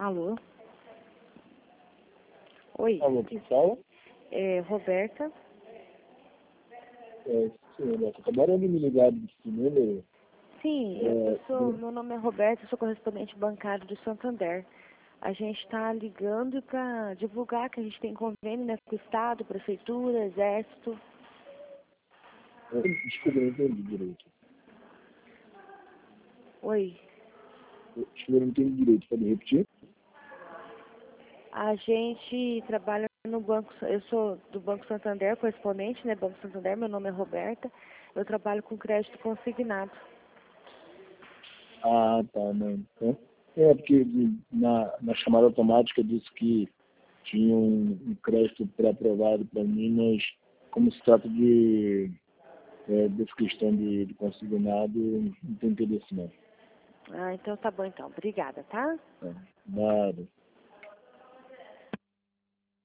Alô? Oi. Alô, quem fala? É Roberta. Senhora, acabaram de me ligar desse número. Sim, meu nome é Roberta, eu sou correspondente bancário do Santander. A gente está ligando para divulgar que a gente tem convênio, né, com o Estado, Prefeitura, Exército. Desculpa, eu não entendi direito. Oi. Desculpa, eu não entendi direito. Pode repetir? A gente trabalha no banco, eu sou do Banco Santander, correspondente, né, Banco Santander, meu nome é Roberta. Eu trabalho com crédito consignado. Ah, tá, não. Então, porque na chamada automática disse que tinha um crédito pré-aprovado para mim, mas como se trata dessa questão de consignado, não tem interesse não. Ah, então tá bom então. Obrigada, tá? Nada.